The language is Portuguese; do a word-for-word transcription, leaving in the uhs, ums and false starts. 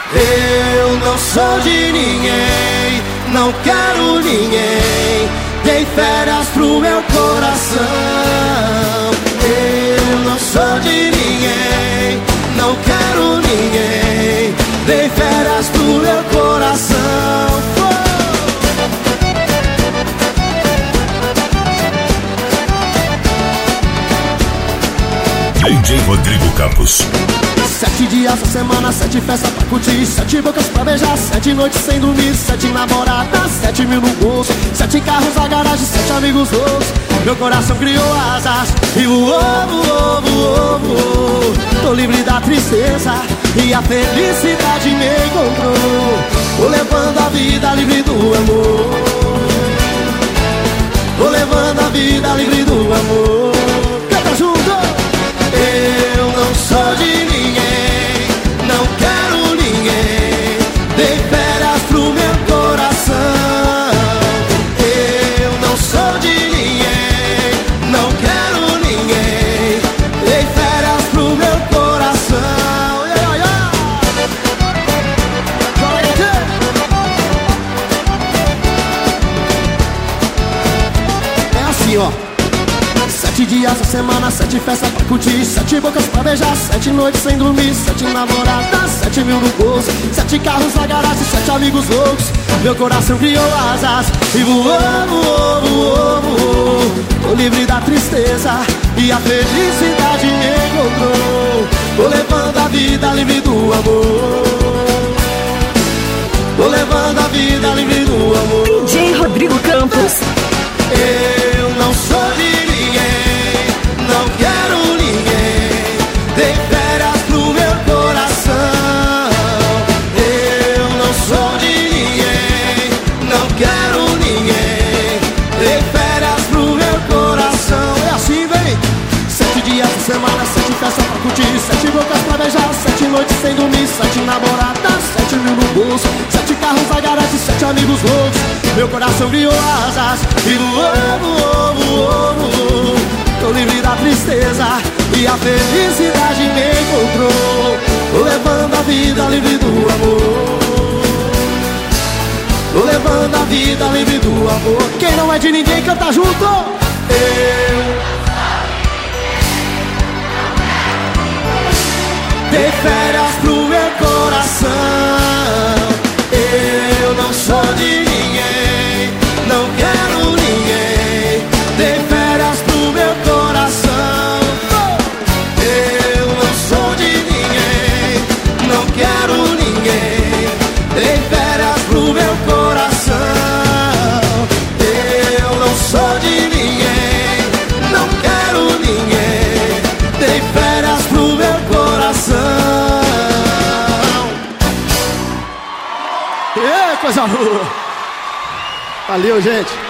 Eu não sou de ninguém, não quero ninguém. Dei férias pro meu coração. Eu não sou de ninguém, não quero ninguém. Dei férias pro meu coração. D J Rodrigo Campos. Sete dias na semana, sete festas pra curtir, sete bocas pra beijar, sete noites sem dormir, sete namoradas, sete mil no bolso, sete carros na garagem, sete amigos loucos. Meu coração criou asas e voou, voou, voou, voou. Tô livre da tristeza e a felicidade me encontrou. Vou levando a vida livre do amor. Vou levando a vida livre do amor. Canta junto! Eu não sou de ninguém, não quero ninguém. Dei férias pro meu coração. Eu não sou de ninguém, não quero ninguém. Dei férias pro meu coração. Yeah, yeah. É assim, ó. Sete dias na semana, sete festas pra curtir, sete bocas pra beijar, sete noites sem dormir, sete namoradas, sete mil no bolso, sete carros na garagem, sete amigos loucos. Meu coração criou asas e voou, voou, voou, voou. Tô livre da tristeza e a felicidade me encontrou. Tô levando a vida livre do amor. Tô levando a vida livre do amor. D J Rodrigo Campos. Eu não sou de ninguém, não quero ninguém. Dei férias pro meu coração. Eu não sou de ninguém, não quero ninguém. Dei férias pro meu coração. É assim, vem. Sete dias de semana, sete festas pra curtir, sete bocas pra beijar, sete noites sem dormir, sete namoradas, sete mil no bolso, sete carros na garagem, sete amigos loucos. Meu coração criou asas e voou, voou, voou, voou. Tô livre da tristeza e a felicidade me encontrou. Tô levando a vida livre do amor. Tô levando a vida livre do amor. Quem não é de ninguém canta junto. Eu dei férias pro meu coração. Eu não sou de ninguém, não quero ninguém. Dei férias pro meu coração. Eu não sou de ninguém, não quero ninguém. Dei férias pro meu coração. Eu não sou de ninguém, não quero ninguém. Dei férias pro meu coração. Ei, coisa boa! Valeu, gente!